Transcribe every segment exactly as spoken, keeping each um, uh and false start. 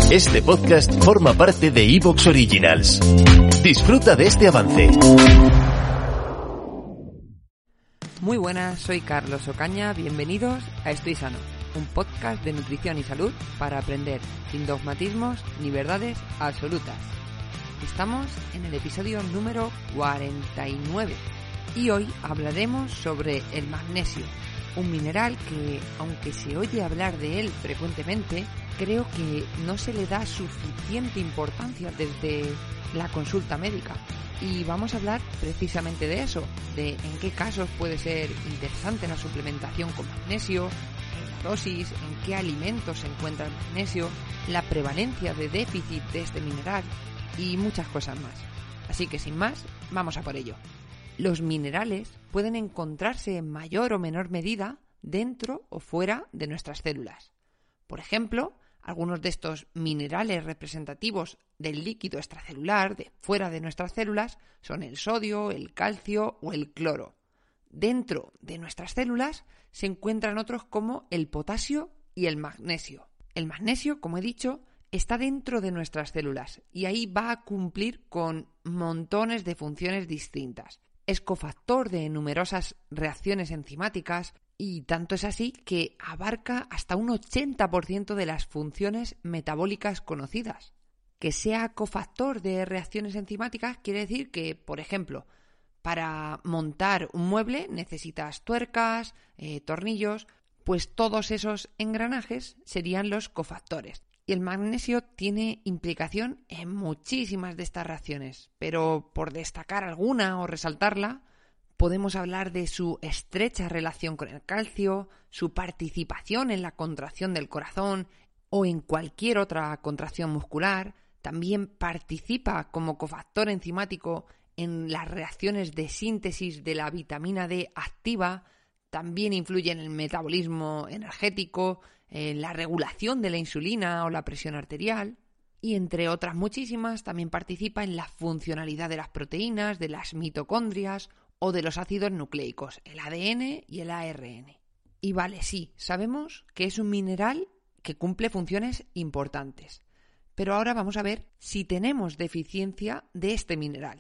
Este podcast forma parte de iVoox Originals. Disfruta de este avance. Muy buenas, soy Carlos Ocaña, bienvenidos a Estoy Sano, un podcast de nutrición y salud para aprender sin dogmatismos ni verdades absolutas. Estamos en el episodio número cuarenta y nueve y hoy hablaremos sobre el magnesio, un mineral que, aunque se oye hablar de él frecuentemente, creo que no se le da suficiente importancia desde la consulta médica. Y vamos a hablar precisamente de eso, de en qué casos puede ser interesante la suplementación con magnesio, en la dosis, en qué alimentos se encuentra el magnesio, la prevalencia de déficit de este mineral y muchas cosas más. Así que sin más, vamos a por ello. Los minerales pueden encontrarse en mayor o menor medida dentro o fuera de nuestras células. Por ejemplo, algunos de estos minerales representativos del líquido extracelular de fuera de nuestras células son el sodio, el calcio o el cloro. Dentro de nuestras células se encuentran otros como el potasio y el magnesio. El magnesio, como he dicho, está dentro de nuestras células y ahí va a cumplir con montones de funciones distintas. Es cofactor de numerosas reacciones enzimáticas y tanto es así que abarca hasta un ochenta por ciento de las funciones metabólicas conocidas. Que sea cofactor de reacciones enzimáticas quiere decir que, por ejemplo, para montar un mueble necesitas tuercas, eh, tornillos, pues todos esos engranajes serían los cofactores. Y el magnesio tiene implicación en muchísimas de estas reacciones, pero por destacar alguna o resaltarla, podemos hablar de su estrecha relación con el calcio, su participación en la contracción del corazón o en cualquier otra contracción muscular. También participa como cofactor enzimático en las reacciones de síntesis de la vitamina D activa. También influye en el metabolismo energético, en la regulación de la insulina o la presión arterial. Y entre otras muchísimas, también participa en la funcionalidad de las proteínas, de las mitocondrias o de los ácidos nucleicos, el A D N y el A R N. Y vale, sí, sabemos que es un mineral que cumple funciones importantes. Pero ahora vamos a ver si tenemos deficiencia de este mineral.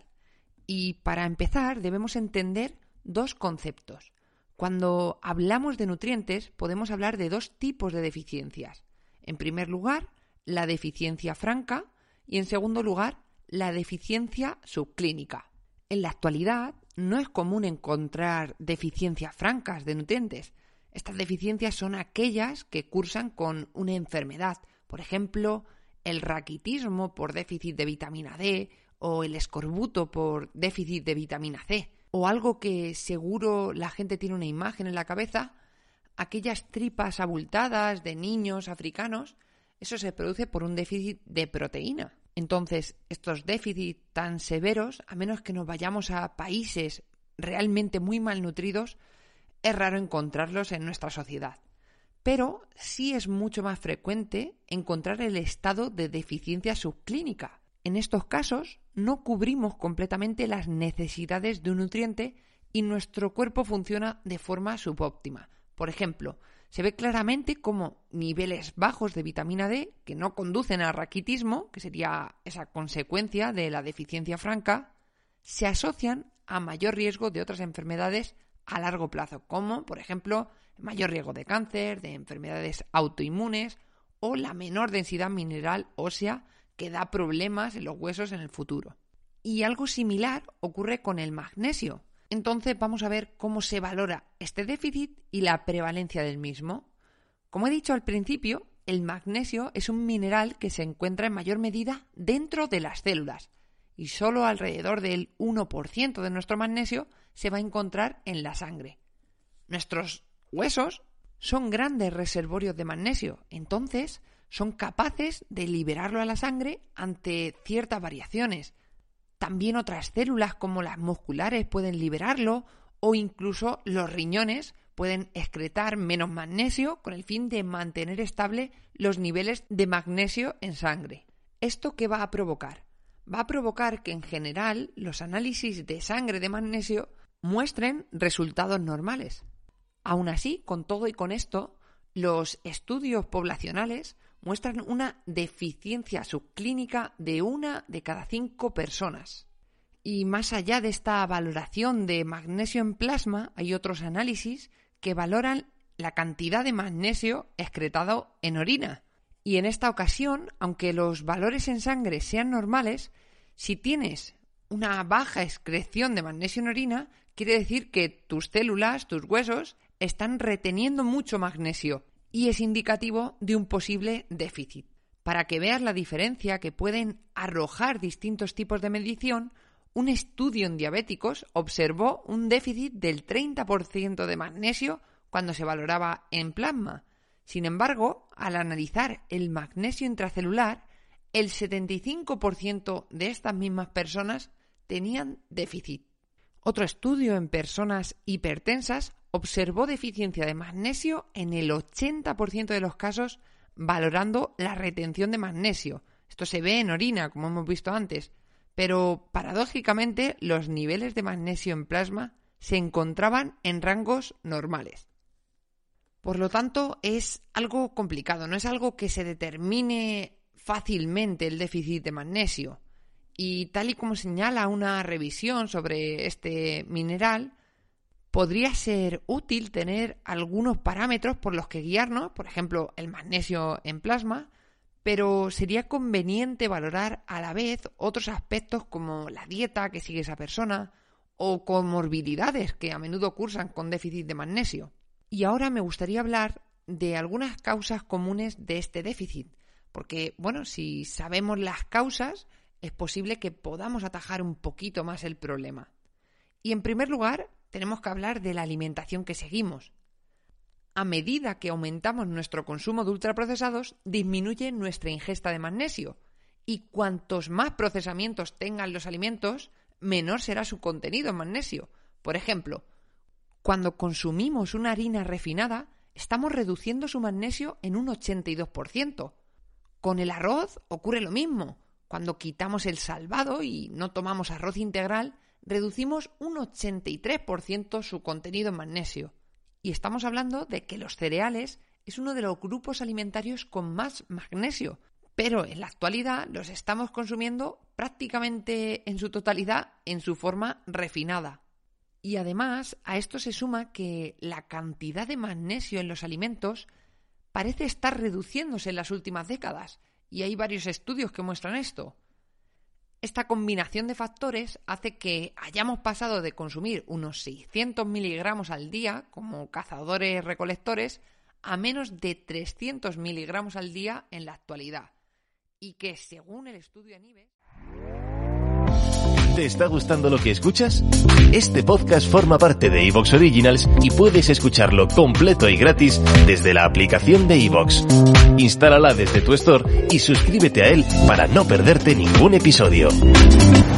Y para empezar debemos entender dos conceptos. Cuando hablamos de nutrientes podemos hablar de dos tipos de deficiencias. En primer lugar, la deficiencia franca y en segundo lugar, la deficiencia subclínica. En la actualidad no es común encontrar deficiencias francas de nutrientes. Estas deficiencias son aquellas que cursan con una enfermedad, por ejemplo, el raquitismo por déficit de vitamina D o el escorbuto por déficit de vitamina C. O algo que seguro la gente tiene una imagen en la cabeza, aquellas tripas abultadas de niños africanos, eso se produce por un déficit de proteína. Entonces, estos déficits tan severos, a menos que nos vayamos a países realmente muy malnutridos, es raro encontrarlos en nuestra sociedad. Pero sí es mucho más frecuente encontrar el estado de deficiencia subclínica. En estos casos no cubrimos completamente las necesidades de un nutriente y nuestro cuerpo funciona de forma subóptima. Por ejemplo, se ve claramente cómo niveles bajos de vitamina D, que no conducen al raquitismo, que sería esa consecuencia de la deficiencia franca, se asocian a mayor riesgo de otras enfermedades a largo plazo, como, por ejemplo, mayor riesgo de cáncer, de enfermedades autoinmunes o la menor densidad mineral ósea que da problemas en los huesos en el futuro. Y algo similar ocurre con el magnesio. Entonces vamos a ver cómo se valora este déficit y la prevalencia del mismo. Como he dicho al principio, el magnesio es un mineral que se encuentra en mayor medida dentro de las células y solo alrededor del uno por ciento de nuestro magnesio se va a encontrar en la sangre. Nuestros huesos son grandes reservorios de magnesio, entonces son capaces de liberarlo a la sangre ante ciertas variaciones. También otras células como las musculares pueden liberarlo o incluso los riñones pueden excretar menos magnesio con el fin de mantener estable los niveles de magnesio en sangre. ¿Esto qué va a provocar? Va a provocar que en general los análisis de sangre de magnesio muestren resultados normales. Aún así, con todo y con esto, los estudios poblacionales muestran una deficiencia subclínica de una de cada cinco personas. Y más allá de esta valoración de magnesio en plasma, hay otros análisis que valoran la cantidad de magnesio excretado en orina. Y en esta ocasión, aunque los valores en sangre sean normales, si tienes una baja excreción de magnesio en orina, quiere decir que tus células, tus huesos, están reteniendo mucho magnesio y es indicativo de un posible déficit. Para que veas la diferencia que pueden arrojar distintos tipos de medición, un estudio en diabéticos observó un déficit del treinta por ciento de magnesio cuando se valoraba en plasma. Sin embargo, al analizar el magnesio intracelular, el setenta y cinco por ciento de estas mismas personas tenían déficit. Otro estudio en personas hipertensas observó deficiencia de magnesio en el ochenta por ciento de los casos, valorando la retención de magnesio. Esto se ve en orina, como hemos visto antes, pero paradójicamente los niveles de magnesio en plasma se encontraban en rangos normales. Por lo tanto, es algo complicado, no es algo que se determine fácilmente el déficit de magnesio. Y tal y como señala una revisión sobre este mineral, podría ser útil tener algunos parámetros por los que guiarnos, por ejemplo, el magnesio en plasma, pero sería conveniente valorar a la vez otros aspectos como la dieta que sigue esa persona o comorbilidades que a menudo cursan con déficit de magnesio. Y ahora me gustaría hablar de algunas causas comunes de este déficit, porque, bueno, si sabemos las causas, es posible que podamos atajar un poquito más el problema. Y en primer lugar, tenemos que hablar de la alimentación que seguimos. A medida que aumentamos nuestro consumo de ultraprocesados, disminuye nuestra ingesta de magnesio. Y cuantos más procesamientos tengan los alimentos, menor será su contenido en magnesio. Por ejemplo, cuando consumimos una harina refinada, estamos reduciendo su magnesio en un ochenta y dos por ciento. Con el arroz ocurre lo mismo. Cuando quitamos el salvado y no tomamos arroz integral, reducimos un ochenta y tres por ciento su contenido en magnesio. Y estamos hablando de que los cereales es uno de los grupos alimentarios con más magnesio, pero en la actualidad los estamos consumiendo prácticamente en su totalidad en su forma refinada. Y además a esto se suma que la cantidad de magnesio en los alimentos parece estar reduciéndose en las últimas décadas. Y hay varios estudios que muestran esto. Esta combinación de factores hace que hayamos pasado de consumir unos seiscientos miligramos al día como cazadores-recolectores a menos de trescientos miligramos al día en la actualidad. Y que según el estudio Anives... ¿Te está gustando lo que escuchas? Este podcast forma parte de iVoox Originals y puedes escucharlo completo y gratis desde la aplicación de iVoox. Instálala desde tu store y suscríbete a él para no perderte ningún episodio.